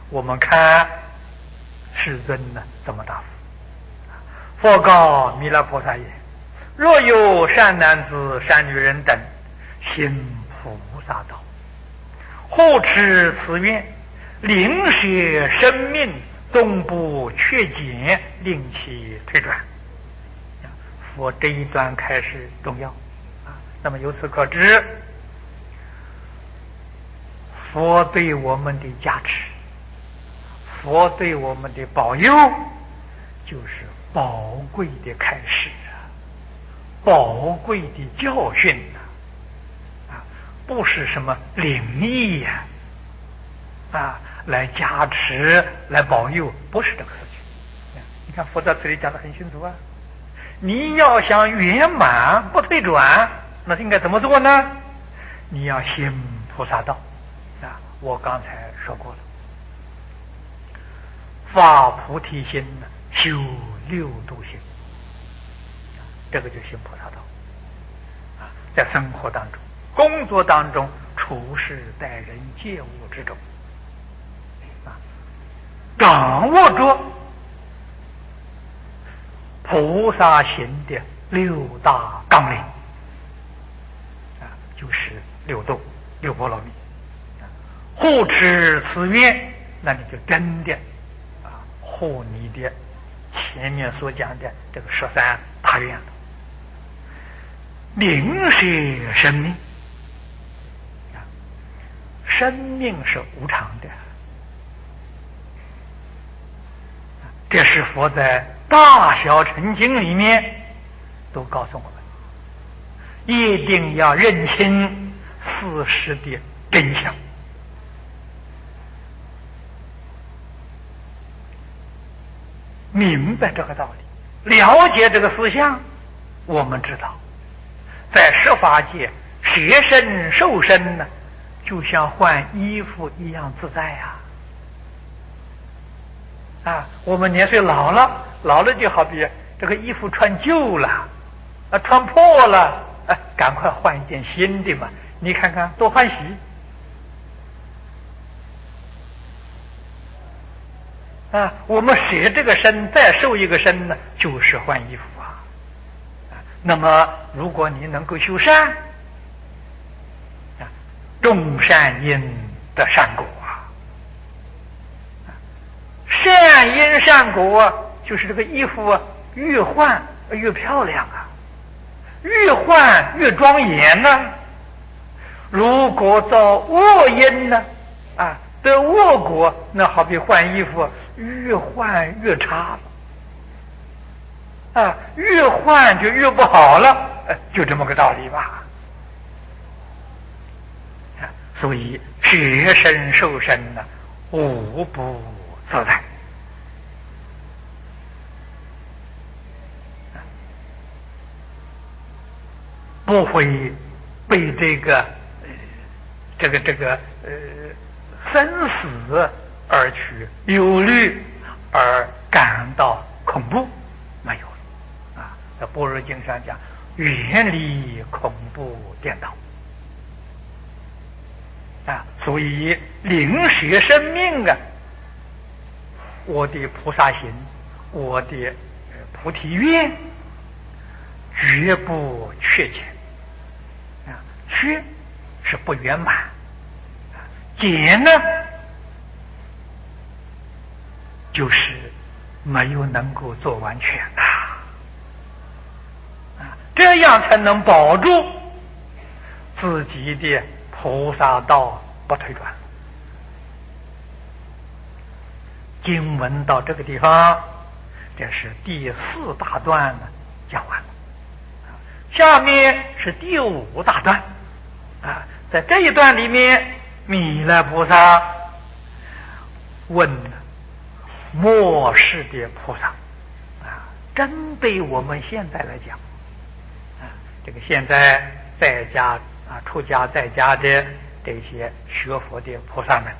我们看世尊呢怎么答复。佛告弥勒菩萨言：若有善男子、善女人等行菩萨道，护持此愿，令舍生命，终不缺减，令其退转。佛这一段开始重要啊。那么由此可知，佛对我们的加持，佛对我们的保佑，就是宝贵的开示啊，宝贵的教训啊，不是什么灵异呀来加持来保佑，不是这个事情。你看佛在此里讲得很清楚啊，你要想圆满不退转，那应该怎么做呢？你要行菩萨道啊，我刚才说过了，发菩提心呢，修六度行，这个就行菩萨道啊，在生活当中、工作当中、处事待人接物之中啊，掌握着菩萨行的六大纲领啊，就是六度、六波罗蜜啊，护持此愿，那你就真的护你的前面所讲的这个13大愿了。令舍生命啊，生命是无常的，这是佛在大小乘经里面都告诉我们，一定要认清事实的真相。明白这个道理，了解这个思想，我们知道在十法界舍身受身呢，就像换衣服一样自在我们年岁老了就好比这个衣服穿旧了穿破了赶快换一件新的嘛，你看看多欢喜我们舍这个身再受一个身呢，就是换衣服那么如果你能够修善种善因得善果善因善果就是这个衣服越换越漂亮越换越庄严如果造恶因呢得恶果，那好比换衣服越换越差了越换就越不好了就这么个道理吧所以舍身受身呢，无不自在不会被这个生死而去忧虑而感到恐怖，没有了在般若经上讲，远离恐怖颠倒所以令舍生命我的菩萨行，我的菩提愿绝不缺钱缺是不圆满减呢就是没有能够做完全这样才能保住自己的菩萨道不退转。经文到这个地方，这是第4大段讲完了，下面是第5大段在这一段里面，弥勒菩萨问末世的菩萨针对我们现在来讲这个现在在家出家在家的这些学佛的菩萨们，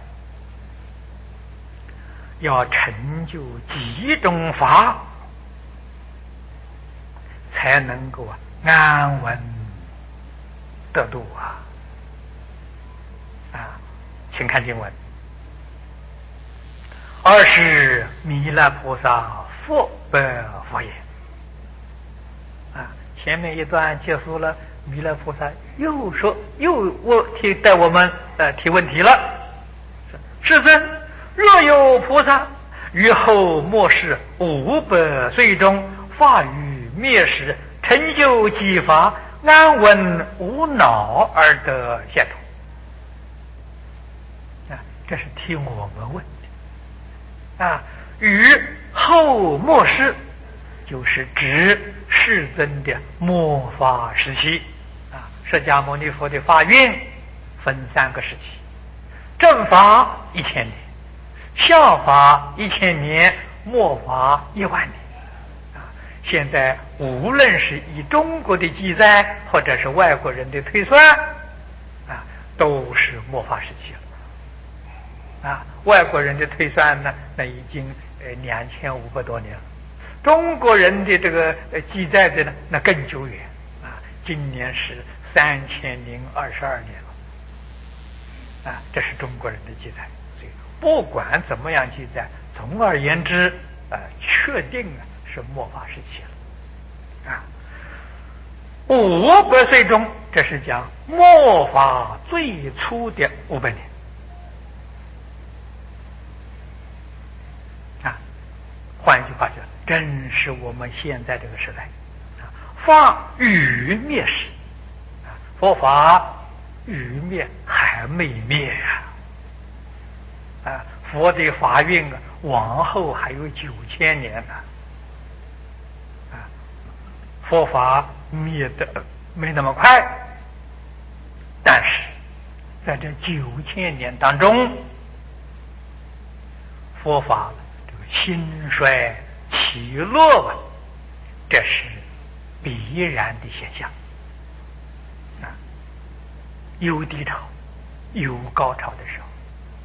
要成就几种法，才能够安稳得度请看经文。 二是弥勒菩萨佛本佛言。前面一段结束了，弥勒菩萨又说，带我们提问题了。世尊，若有菩萨于后末世500岁中发于灭时，成就机法，安稳无恼而得解脱。这是替我们问的。于后末世就是指世尊的末法时期。释迦牟尼佛的法运分3个时期：正法1000年，相法1000年，末法1万年。现在无论是以中国的记载，或者是外国人的推算，都是末法时期了。外国人的推算呢，那已经2500多年了。中国人的这个记载的呢，那更久远。今年是3022年了。这是中国人的记载。所以不管怎么样记载，总而言之，确定是末法时期了。500岁中，这是讲末法最初的500年。换一句话说，正是我们现在这个时代。法于灭时，佛法于灭还没灭佛的法运往后还有9000年呢。佛法灭的没那么快，但是在这9000年当中，佛法这个兴衰起落这是必然的现象。有低潮，有高潮的时候。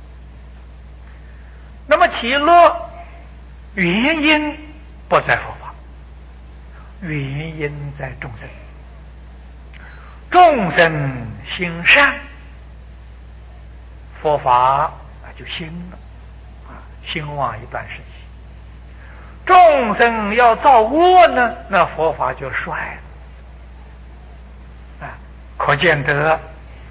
那么起落原因不在佛法，原因在众生。众生行善，佛法就兴了，兴旺一段时期。众生要造恶呢，那佛法就衰了。可见得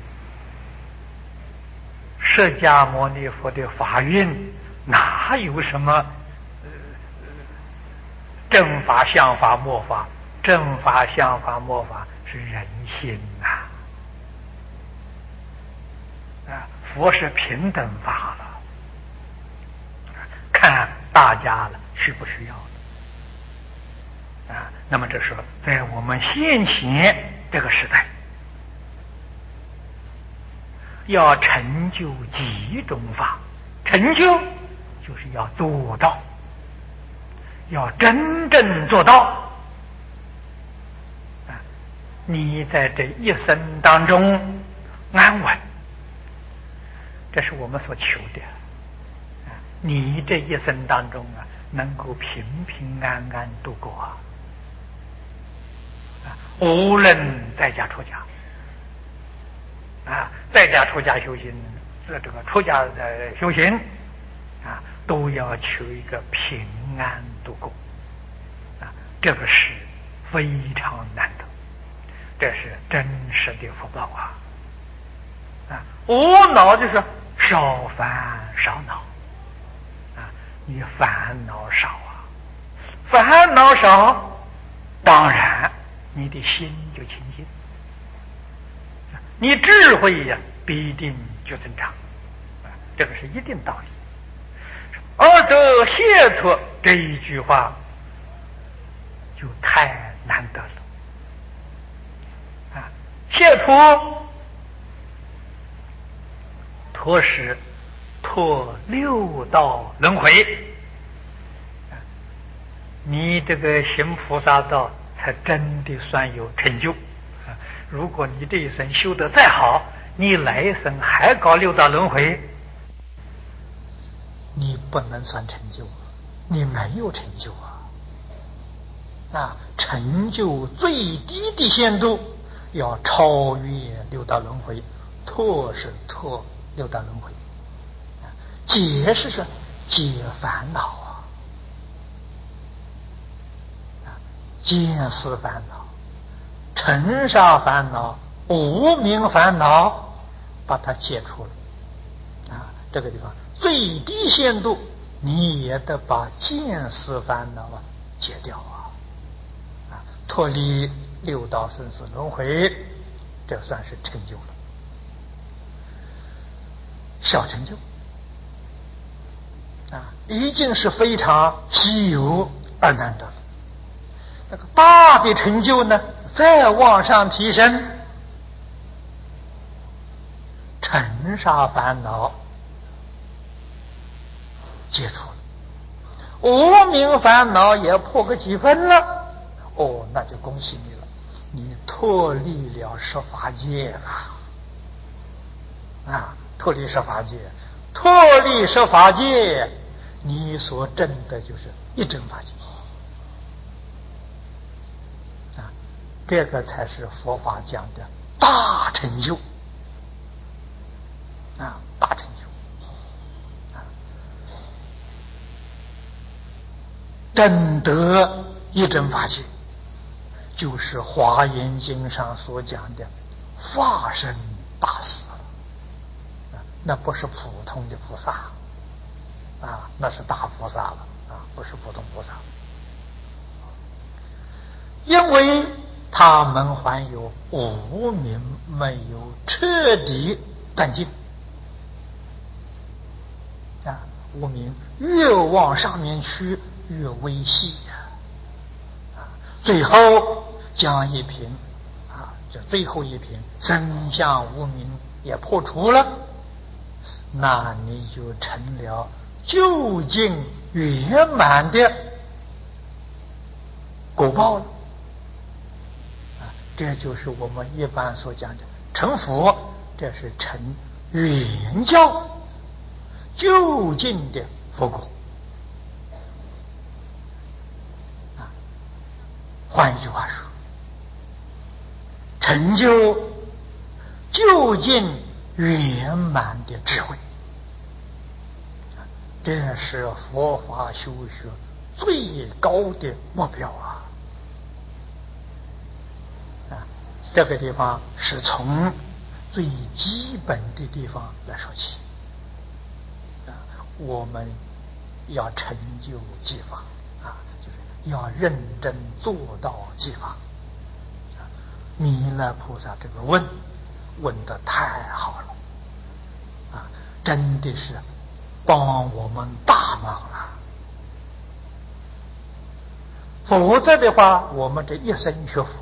释迦牟尼佛的法运哪有什么正法、相法、末法？正法、相法、末法是人心佛是平等法了，看大家了需不需要那么这时候在我们现前这个时代，要成就几种法。成就就是要做到，要真正做到。你在这一生当中安稳，这是我们所求的。你这一生当中能够平平安安度过无论在家出家在家出家修行，这个出家的修行都要求一个平安度过这个是非常难得，这是真实的福报无恼就是少烦少恼你烦恼少烦恼少，当然你的心就清净，你智慧必定就增长这个是一定道理。而得解脱这一句话就太难得了解脱，脱是脱六道轮回你这个行菩萨道才真的算有成就如果你这一生修得再好，你来一生还搞六道轮回，你不能算成就，你没有成就成就最低的限度要超越六道轮回，脱是脱六道轮回，解是说解烦恼见思烦恼、尘沙烦恼、无明烦恼，把它解除了这个地方最低限度你也得把见思烦恼解掉脱离六道生死轮回，这算是成就了，小成就已经是非常稀有而难得了。那个大的成就呢，再往上提升，尘沙烦恼解除了，无明烦恼也破个几分了，那就恭喜你了，你脱离了十法界了脱离十法界，脱离十法界，你所证的就是一真法界这个才是佛法讲的大成就大成就证得一真法界，就是《华严经》上所讲的化身大士那不是普通的菩萨那是大菩萨了不是普通菩萨，因为他们还有无明没有彻底断尽无明越往上面去越微细最后将一品这最后一品真相无明也破除了，那你就成了究竟圆满的果报了这就是我们一般所讲的成佛，这是成圆教究竟的佛果换一句话说，成就究竟圆满的智慧，这是佛法修学最高的目标这个地方是从最基本的地方来说起我们要成就技法就是要认真做到技法弥勒菩萨这个问得太好了真的是帮我们大忙了，否则的话我们这一生学佛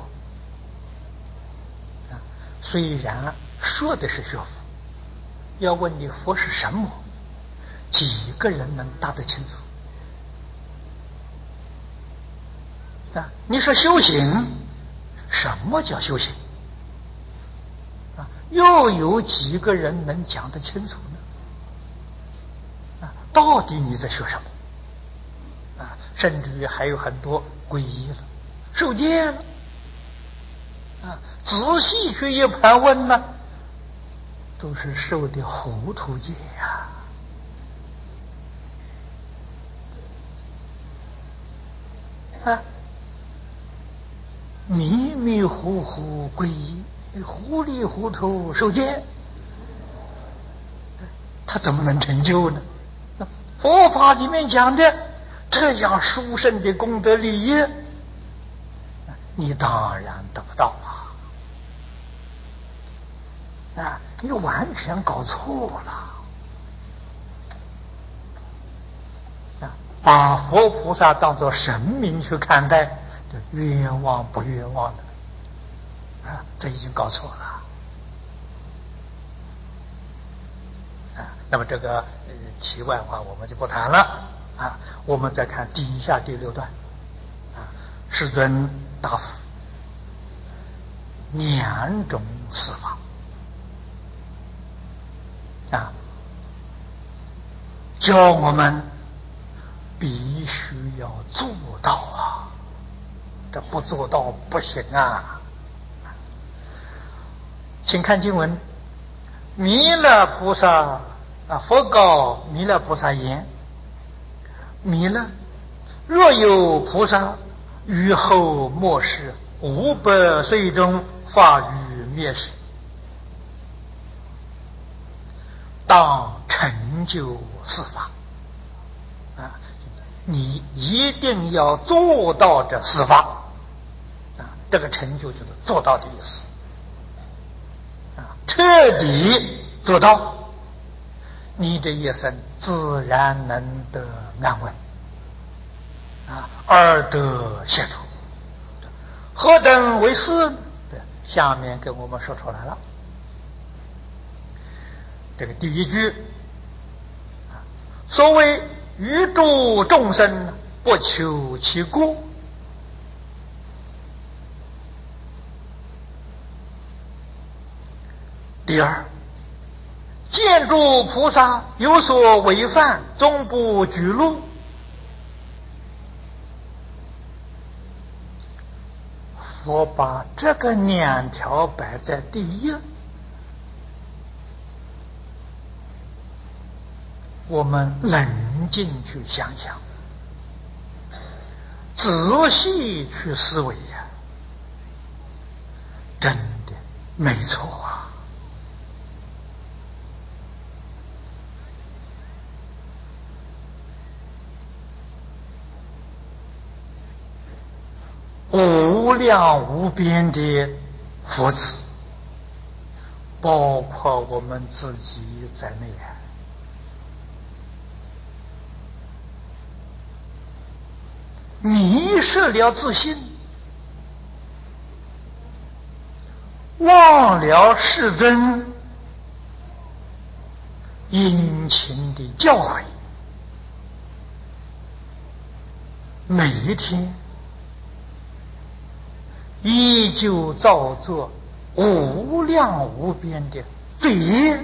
虽然说的是学佛，要问你佛是什么，几个人能答得清楚你说修行，什么叫修行又有几个人能讲得清楚呢到底你在学什么甚至于还有很多皈依了受戒了仔细去一盘问呢，都是受的糊涂戒迷迷糊糊皈依，糊里糊涂受戒，他怎么能成就呢？佛法里面讲的这样殊胜的功德利益，你当然得不到你完全搞错了把佛菩萨当作神明去看待，冤枉不冤枉的这已经搞错了那么这个题外话我们就不谈了我们再看底下第6段世尊答复2种死法教我们必须要做到这不做到不行请看经文，弥勒菩萨佛告弥勒菩萨言： 弥勒，若有菩萨于后末世500岁中发于灭世，当成就四法啊！你一定要做到这四法啊！这个成就就是做到的意思啊！彻底做到，你这一生自然能得安稳啊，而得解脱。何等为是？下面给我们说出来了。这个第一句，所谓于诸众生不求其过。第二，见诸菩萨有所违犯，终不居怒。佛把这个2条摆在第一，我们冷静去想想，仔细去思维呀，真的没错啊！无量无边的佛子，包括我们自己在内啊，迷失了自信，忘了世尊殷勤的教诲，每一天依旧造作无量无边的罪业，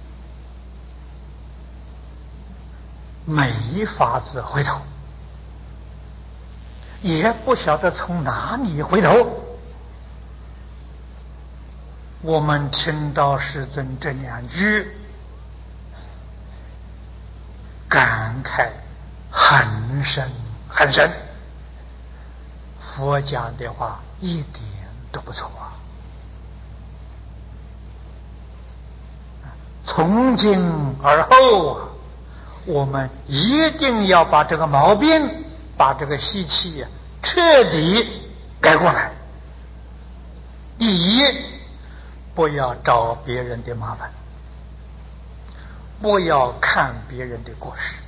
没法子回头，也不晓得从哪里回头。我们听到世尊这2句，感慨很深很深。佛讲的话一点都不错啊！从今而后啊，我们一定要把这个毛病，把这个习气彻底改过来。第一，不要找别人的麻烦，不要看别人的过失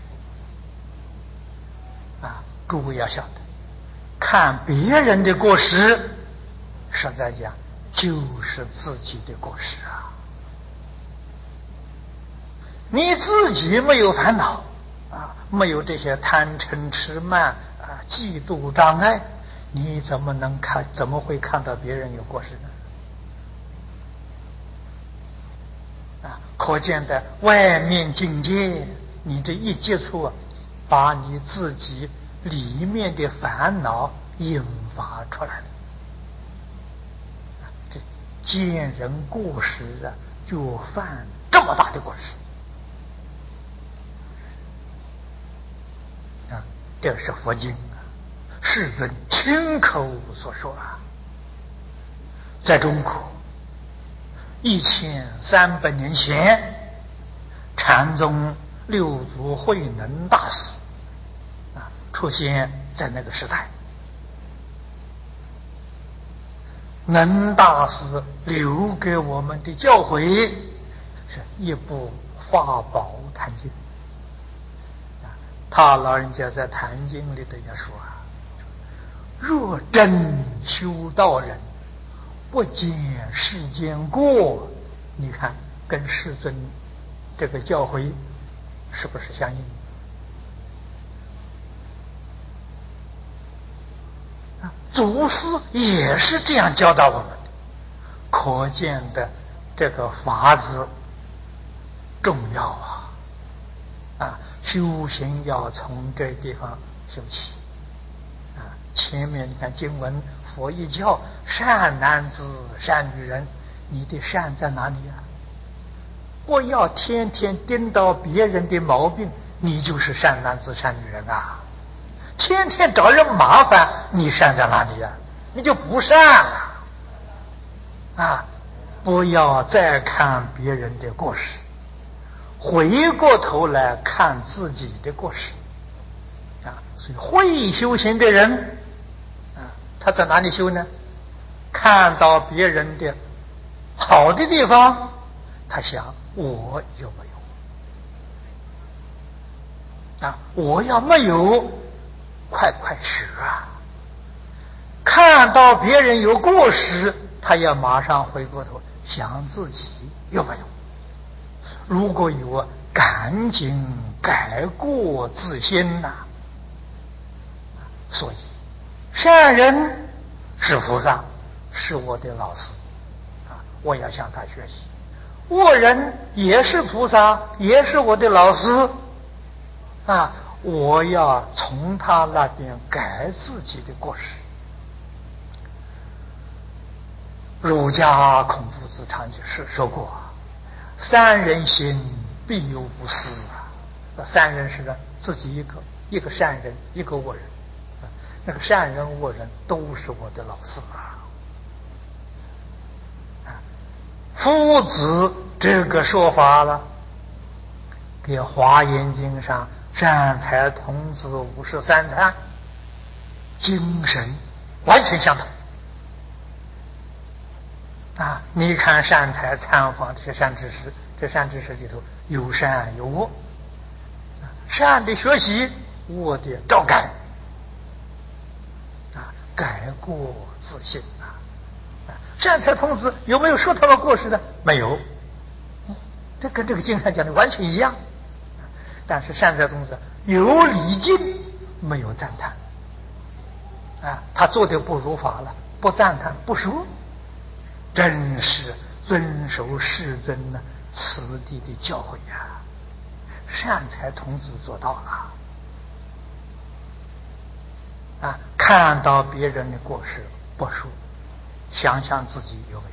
啊！诸位要晓得，看别人的过失，实在讲就是自己的过失啊！你自己没有烦恼啊，没有这些贪嗔痴慢啊、嫉妒障碍，你怎么会看到别人有过失呢？啊，可见的外面境界，你这一接触啊，把你自己里面的烦恼引发出来了。这见人过失啊，就犯这么大的过失啊！这是佛经啊，世尊亲口所说啊。在中国1300年前，禅宗六祖慧能大师啊出现在那个时代。能大师留给我们的教诲是一部法宝坛经啊，他老人家在坛经里头也说啊，若真修道人，不见世间过。你看跟世尊这个教诲是不是相应啊？祖师也是这样教导我们的，可见的这个法子重要啊！修行要从这地方修起啊！前面你看经文，佛一教善男子善女人，你的善在哪里啊？不要天天盯到别人的毛病， 你就是善男子善女人啊！天天找人麻烦，你善在哪里呀？你就不善了啊！不要再看别人的过失，回过头来看自己的过失啊！所以会修行的人啊，他在哪里修呢？看到别人的好的地方，他想我有没有啊？我要没有，快学啊！看到别人有过失，他要马上回过头想自己有没有。如果有，赶紧改过自新呐！所以，善人是菩萨，是我的老师啊！我要向他学习。恶人也是菩萨，也是我的老师啊！我要从他那边改自己的过失。儒家孔夫子常说过：“三人行，必有不私啊。”三人是自己一个善人，一个恶人。那个善人恶人都是我的老师啊！夫子这个说法了，跟《华严经》上善财童子53参精神完全相同啊！你看善财参访这些善知识，这善知识里头有善有恶，善的学习，恶的照改啊，改过自新啊！善财童子有没有说他的过失呢？没有，这跟这个经上讲的完全一样。但是善财童子有礼敬，没有赞叹啊，他做的不如法了，不赞叹不说，真是遵守世尊呢此地的教诲呀！善财童子做到了啊！看到别人的过失不说，想想自己有没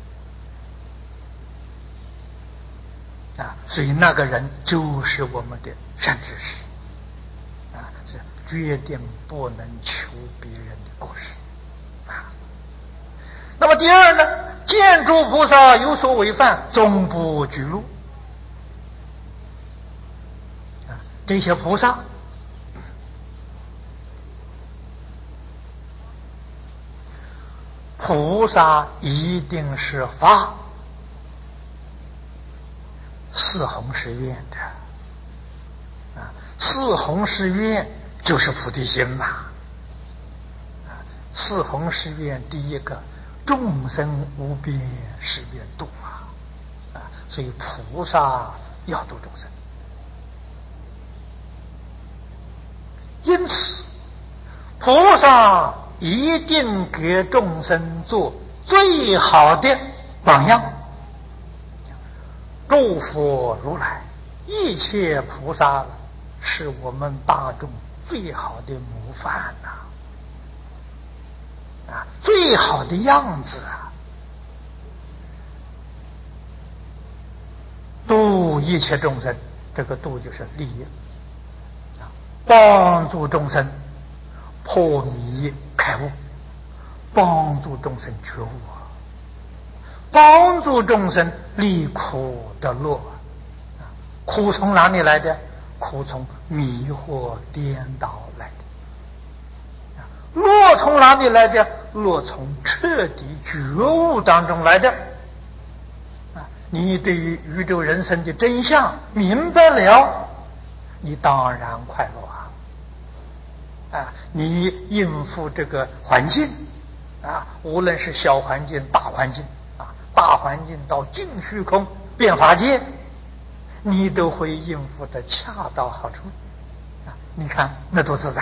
有啊？所以那个人就是我们的善知识啊，是决定不能求别人的过失啊。那么第二呢，见诸菩萨有所违犯，终不居辱啊。这些菩萨一定是发四弘誓愿的啊，四弘誓愿就是菩提心嘛啊。四弘誓愿第一个，众生无边誓愿度啊，所以菩萨要度众生。因此，菩萨一定给众生做最好的榜样。诸佛如来，一切菩萨是我们大众最好的模范啊，最好的样子啊！度一切众生，这个度就是利益啊，帮助众生破迷开悟，帮助众生觉悟啊，帮助众生离苦得乐啊。苦从哪里来的？苦从迷惑颠倒来的啊。乐从哪里来的？乐从彻底觉悟当中来的啊。你对于宇宙人生的真相明白了，你当然快乐啊！你应付这个环境啊，无论是小环境、大环境啊，大环境到净虚空变法界，你都会应付的恰到好处啊！你看那多自在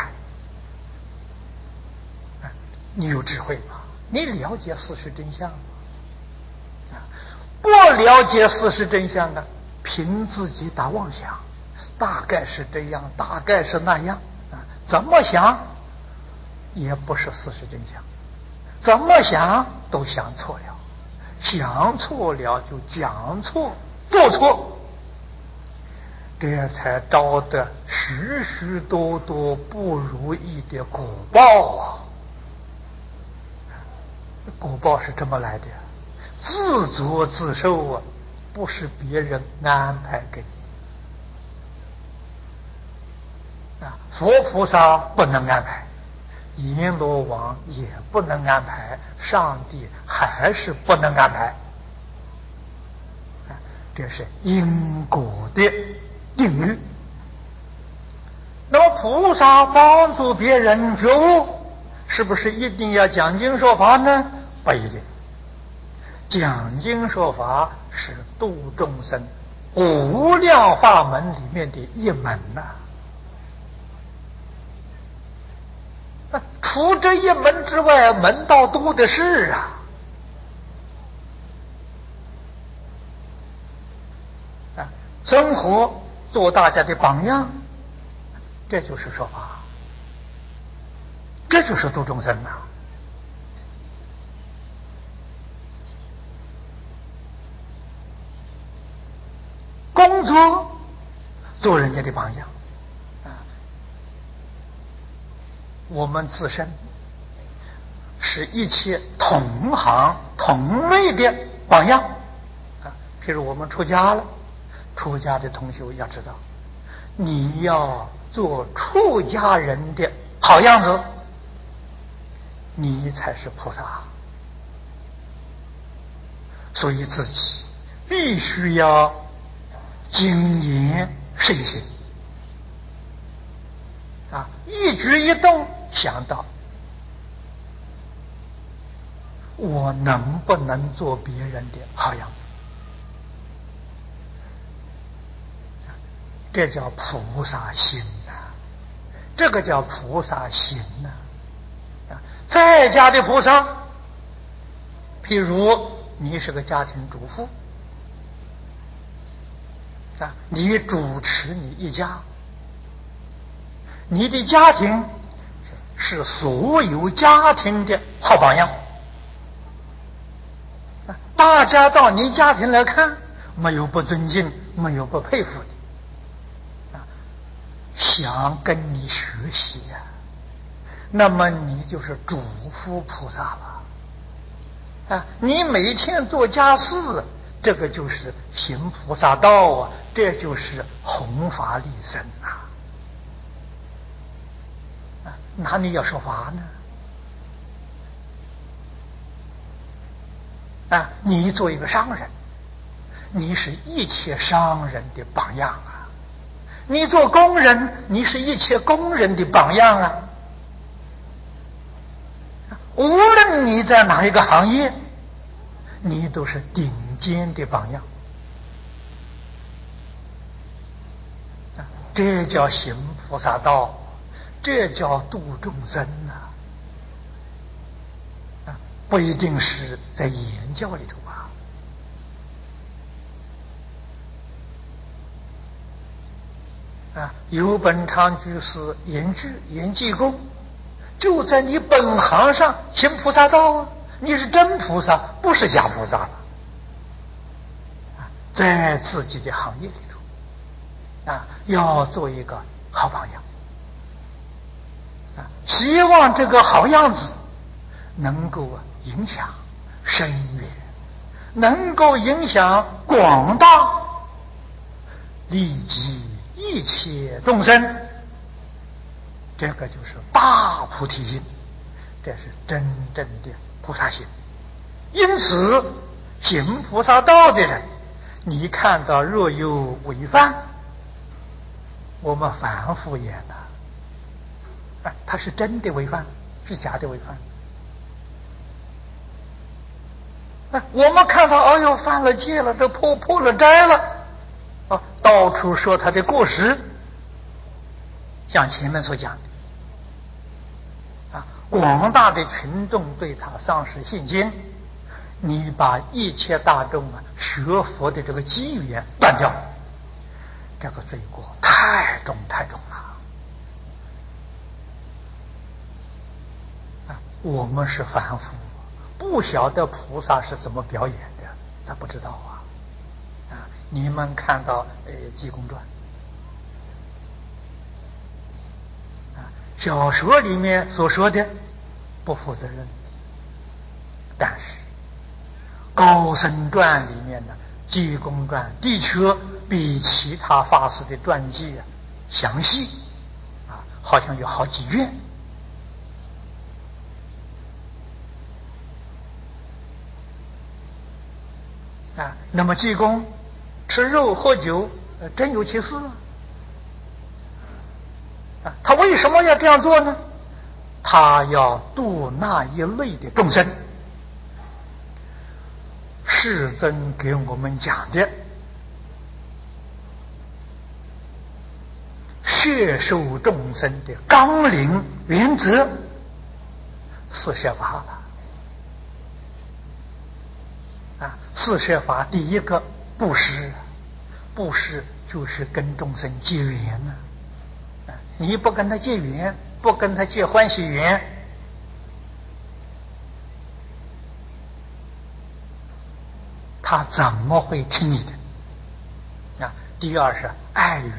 啊！你有智慧吗？你了解事实真相吗？啊，不了解事实真相呢，凭自己打妄想，大概是这样，大概是那样。怎么想也不是事实真相，怎么想都想错了，想错了就讲错做错， 这才招得许许多多不如意的果报啊！果报是这么来的，自作自受啊，不是别人安排给你啊。佛菩萨不能安排，阎罗王也不能安排，上帝还是不能安排。这是因果的定律。那么菩萨帮助别人觉悟，是不是一定要讲经说法呢？不一定。讲经说法是度众生无量法门里面的一门呐。除这一门之外，门道多的是啊。生活做大家的榜样，这就是说法，这就是度众生呐。工作做人家的榜样啊，我们自身是一切同行同类的榜样啊。譬如我们出家了，出家的同学要知道，你要做出家人的好样子，你才是菩萨。所以自己必须要精研慎行啊，一举一动想到我能不能做别人的好样子，这叫菩萨心呐，这个叫菩萨行呐。在家的菩萨，譬如你是个家庭主妇啊，你主持你一家，你的家庭是所有家庭的好榜样。大家到你家庭来看，没有不尊敬，没有不佩服的，想跟你学习呀，那么你就是主夫菩萨了啊！你每天做家事，这个就是行菩萨道啊，这就是弘法利生啊！哪里要说法呢？啊，你做一个商人，你是一切商人的榜样啊；你做工人，你是一切工人的榜样啊。无论你在哪一个行业，你都是顶尖的榜样。这叫行菩萨道，这叫度众生啊！不一定是在言教里头啊。有本昌居士演济公，就在你本行上行菩萨道啊，你是真菩萨，不是假菩萨了。在自己的行业里头啊，要做一个好榜样啊，希望这个好样子能够影响深远，能够影响广大，利及一切众生，这个就是大菩提心，这是真正的菩萨心。因此行菩萨道的人，你看到若有违犯，我们反复言呐，他是真的违犯，是假的违犯。我们看到，哎呦，犯了戒了，这破了斋了，到处说他的过失，像前面所讲的，广大的群众对他丧失信心，你把一切大众学佛的这个机缘断掉，这个罪过太重太重了。我们是凡夫，不晓得菩萨是怎么表演的，他不知道啊。你们看到《济公传》 小说里面所说的不负责任，但是高僧传里面的济公传的确比其他法师的传记详细好像有好几卷那么济公吃肉喝酒真有其事他为什么要这样做呢？他要度那一类的众生。世尊给我们讲的摄受众生的纲领原则四摄法了四摄法第一个布施，布施就是跟众生结缘你不跟他结缘，不跟他结欢喜缘，他怎么会听你的第二是爱语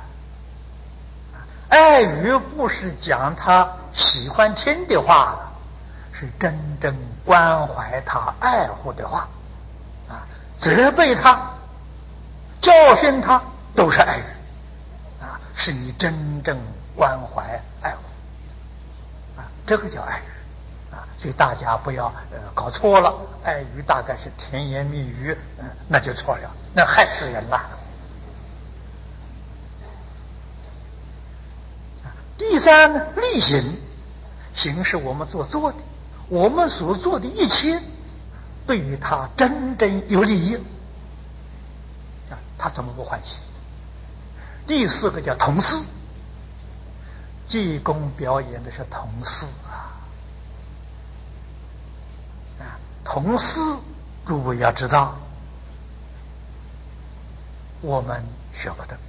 爱语不是讲他喜欢听的话，是真正关怀他爱护的话责备他教训他都是爱语是你真正关怀爱护这个叫爱语所以大家不要搞错了，爱语大概是甜言蜜语那就错了，那害死人了第三呢，力行，行是我们所做的，我们所做的一切对于他真正有利益他怎么不欢喜？第四个叫同事，济公表演的是同事同事诸位要知道我们舍不得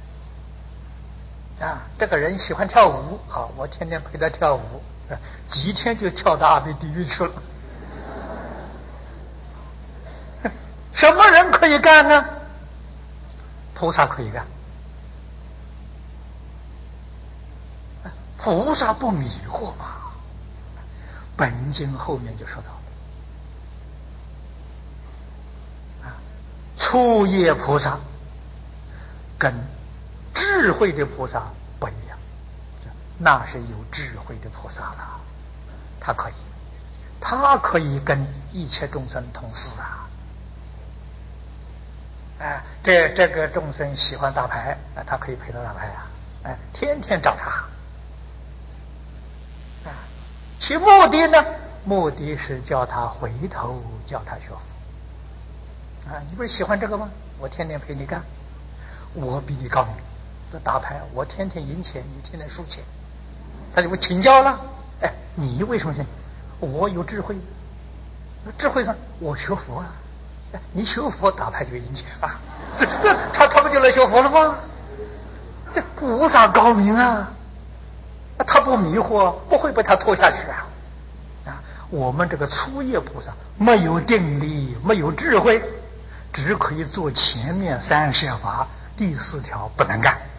这个人喜欢跳舞好，我天天陪他跳舞几天就跳到阿鼻地狱去了什么人可以干呢？菩萨可以干，菩萨不迷惑嘛。本经后面就说到初业菩萨跟智慧的菩萨不一样，那是有智慧的菩萨了，他可以跟一切众生同事这个众生喜欢打牌他可以陪他打牌天天找他其目的呢？目的是叫他回头，叫他学佛你不是喜欢这个吗？我天天陪你干，我比你高明，这打牌我天天赢钱，你天天输钱，他就会请教了。你为什么信？我有智慧，智慧上我学佛你学佛打牌就赢钱他不就来学佛了吗？这菩萨高明他不迷惑，不会被他拖下去我们这个初业菩萨没有定力，没有智慧，只可以做前面三摄法，第四条不能干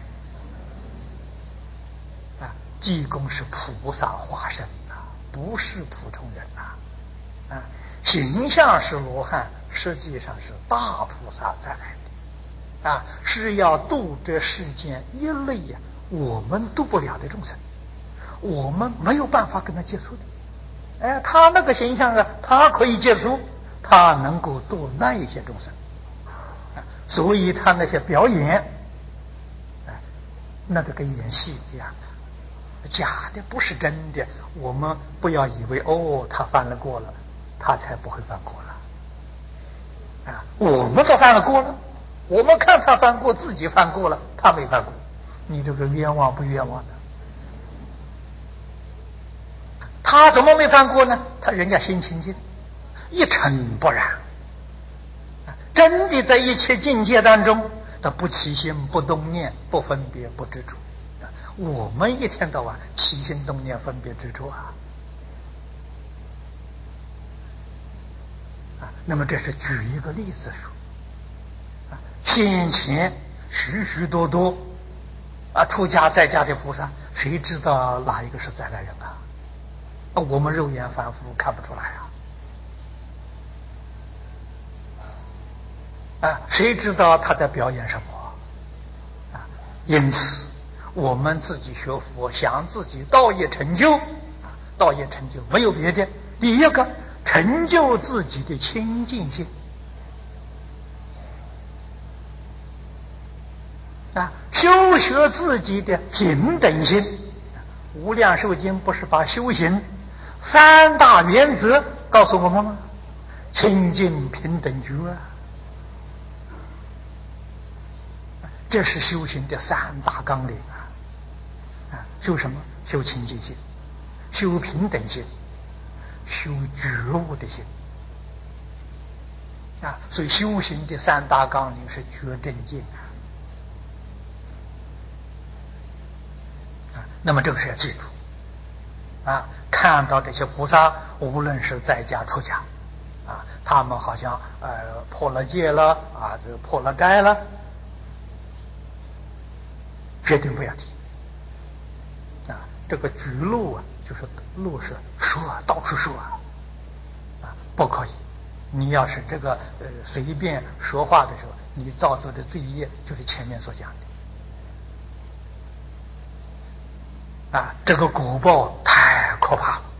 济公是菩萨化身不是普通人形象是罗汉，实际上是大菩萨再来的是要度这世间一类我们度不了的众生，我们没有办法跟他接触的他那个形象他可以接触，他能够度那一些众生所以他那些表演那就跟演戏一样假的，不是真的。我们不要以为他犯了过了，他才不会犯过了我们都犯了过了，我们看他犯过，自己犯过了，他没犯过，你这个冤枉不冤枉呢？他怎么没犯过呢？他人家心清净，一尘不染真的在一切境界当中他不起心不动念，不分别不执着我们一天到晚起心动念分别执着那么这是举一个例子说先前许许多多出家在家的菩萨，谁知道哪一个是再来人啊？我们肉眼凡夫看不出来谁知道他在表演什么因此我们自己学佛，想自己道业成就，道业成就没有别的，第一个成就自己的清净心修学自己的平等心。无量寿经不是把修行三大原则告诉我们吗？清净平等觉这是修行的三大纲领修什么？修清净心，修平等心，修觉悟的心所以修行的三大纲领是觉正见那么这个是要记住看到这些菩萨，无论是在家出家他们好像破了戒了这破了斋了，决定不要提这个举路就是路是说到处说不可以。你要是这个随便说话的时候，你造作的罪业就是前面所讲的这个果报太可怕了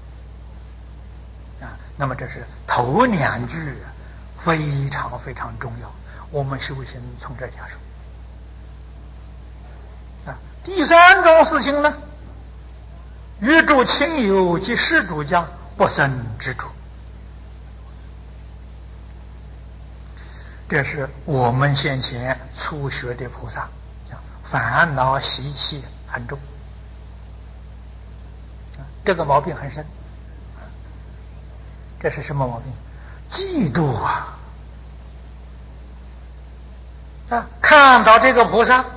那么这是头两句非常非常重要，我们修行从这下手第三种事情呢，与诸亲友及施主家不生执着，这是我们先前初学的菩萨烦恼习气很重这个毛病很深这是什么毛病？嫉妒看到这个菩萨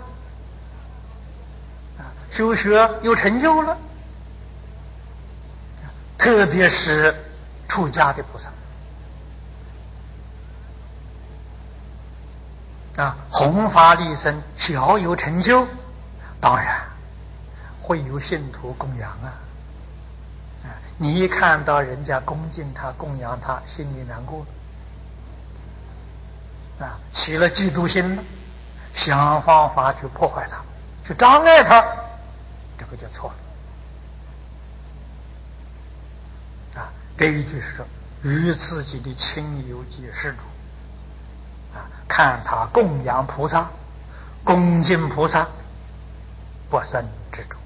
修学有成就了，特别是出家的菩萨弘法利生小有成就，当然会有信徒供养你一看到人家恭敬他供养他，心里难过起了嫉妒心了，想方法去破坏他，去障碍他，这个就错了这一句是说与自己的亲友及施主看他供养菩萨恭敬菩萨不生执着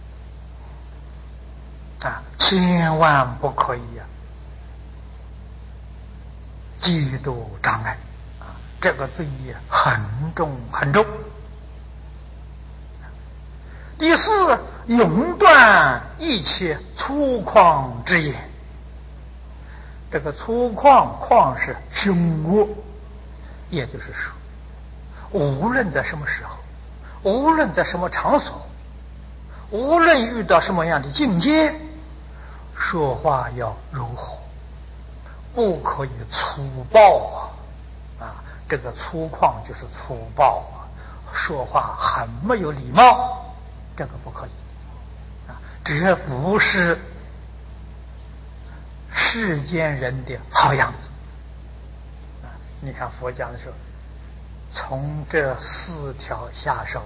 千万不可以嫉妒障碍这个罪业很重很重。第四，永断一切粗犷之言。这个粗犷是凶恶，也就是说无论在什么时候，无论在什么场所，无论遇到什么样的境界，说话要柔和，不可以粗暴这个粗犷就是粗暴说话很没有礼貌，这个不可以这不是世间人的好样子你看佛讲的时候，从这4条下手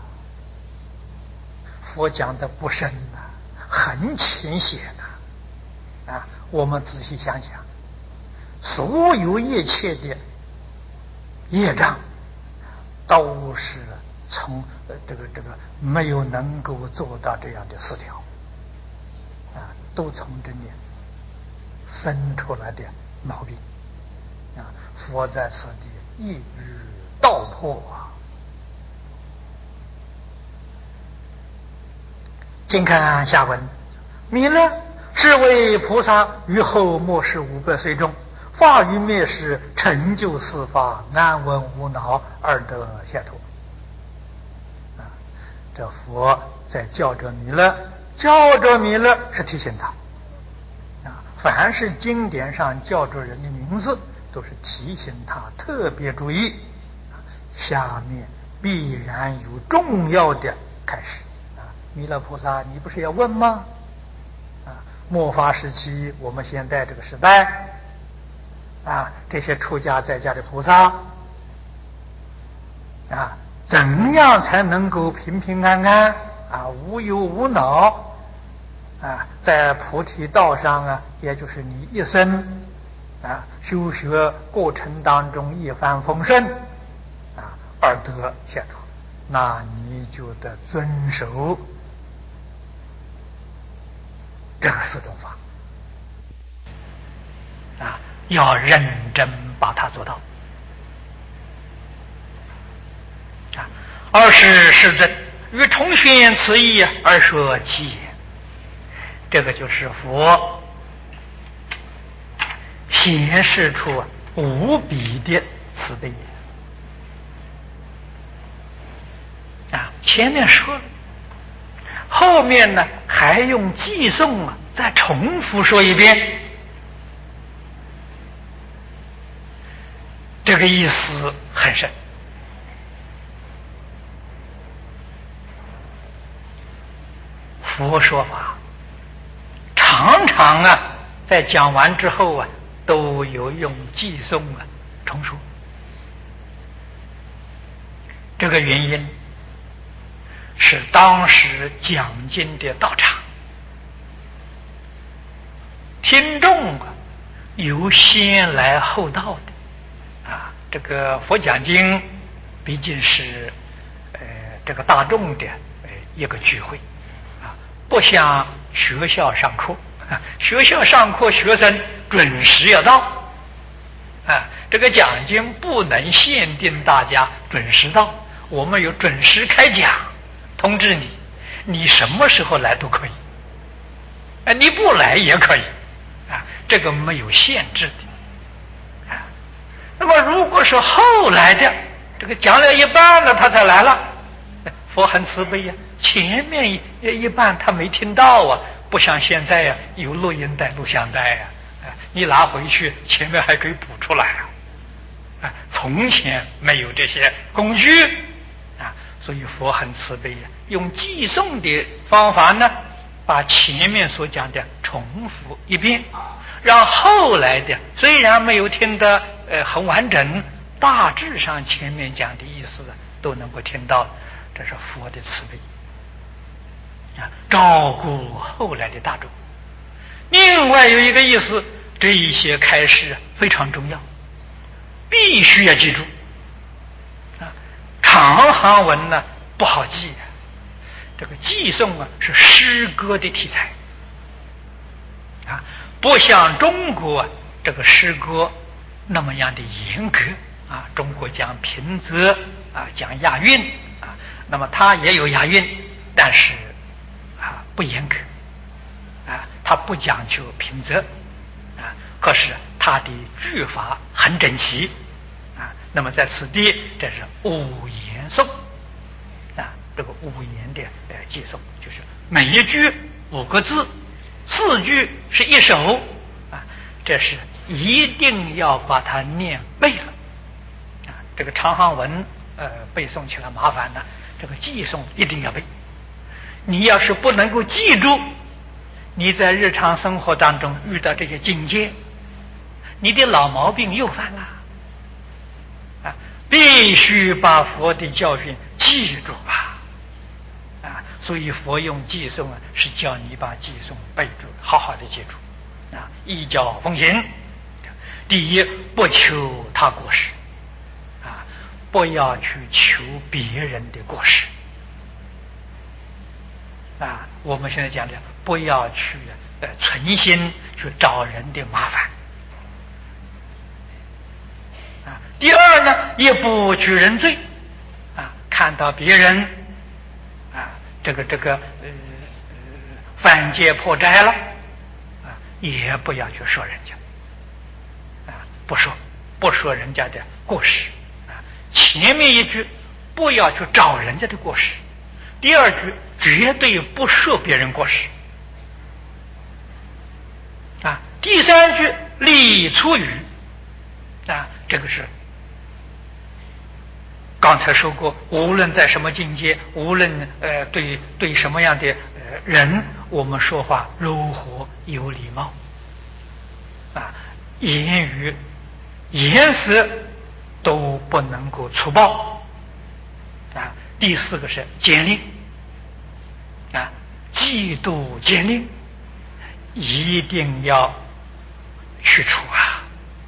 佛讲的不深很浅显我们仔细想想，所有一切的业障都是从这个没有能够做到这样的4条都从这里生出来的毛病佛在此地一语道破请看下文，弥勒是为菩萨于后末世500岁中，发于灭世，成就4法，安稳无恼，而得解脱这佛在教着弥勒，教着弥勒是提醒他凡是经典上叫着人的名字，都是提醒他特别注意下面必然有重要的开始弥勒菩萨，你不是要问吗？末法时期，我们现在这个时代这些出家在家的菩萨怎样才能够平平安安无忧无恼在菩提道上也就是你一生修学过程当中一帆风顺而得解脱，那你就得遵守这个四种法要认真把它做到。二是世尊与同宣此意而说其言，这个就是佛显示出无比的慈悲前面说了，后面呢还用偈颂再重复说一遍，这个意思很深。佛说法常常在讲完之后都有用偈颂重说，这个原因是当时讲经的道场听众由先来后到的这个佛讲经毕竟是这个大众的一个聚会不像学校上课学校上课学生准时要到这个讲经不能限定大家准时到，我们有准时开讲通知你，你什么时候来都可以你不来也可以这个没有限制的那么如果是后来的这个讲了一半了他才来了，佛很慈悲前面一半他没听到不像现在有录音带录像带你拿回去前面还可以补出来从前没有这些工具所以佛很慈悲用偈颂的方法呢把前面所讲的重复一遍，让后来的虽然没有听得很完整，大致上前面讲的意思都能够听到，这是佛的慈悲照顾后来的大众。另外有一个意思，这一些开示非常重要，必须要记住长行文不好记这个偈颂是诗歌的题材不像中国这个诗歌那么样的严格中国讲平仄讲押韵那么它也有押韵，但是不严格它不讲究平仄可是它的句法很整齐那么在此地这是五言颂这个五言的偈颂，就是每一句5个字，4句是一首这是一定要把它念背了这个长行文背诵起来麻烦这个偈颂一定要背。你要是不能够记住，你在日常生活当中遇到这些境界，你的老毛病又犯了必须把佛的教训记住所以佛用偈颂是叫你把偈颂背住，好好的记住依教奉行。第一，不求他过失不要去求别人的过失我们现在讲的不要去存心去找人的麻烦第二呢，也不举人罪看到别人这个犯戒破斋了也不要去说人家不说人家的过失前面一句不要去找人家的过失，第二句绝对不说别人过失第三句立出语这个是高刚才说过，无论在什么境界，无论对什么样的人，我们说话柔和有礼貌啊，言语颜色都不能够粗暴啊。第四个是奸佞啊，嫉妒奸佞一定要去除啊。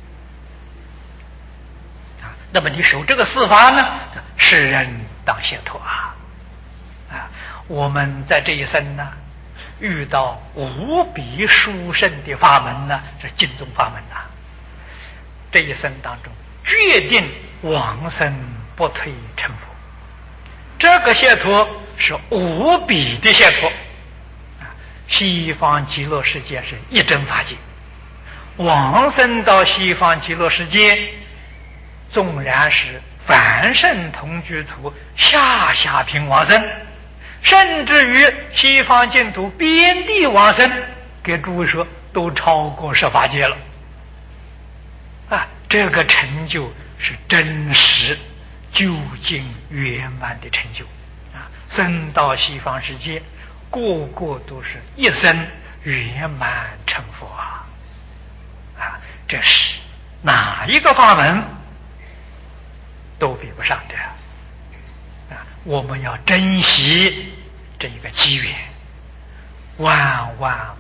那么你守这个四法呢，是人当解脱啊！我们在这一生呢，遇到无比殊胜的法门呢，是净宗法门呐。这一生当中，决定往生不退成佛，这个解脱是无比的解脱。西方极乐世界是一真法界，往生到西方极乐世界，纵然是凡圣同居土下品往生，甚至于西方净土边地往生，给诸位说都超过十法界了啊！这个成就是真实究竟圆满的成就啊！生到西方世界，个个都是一生圆满成佛啊！这是哪一个法门都比不上的啊！我们要珍惜这一个机缘，万万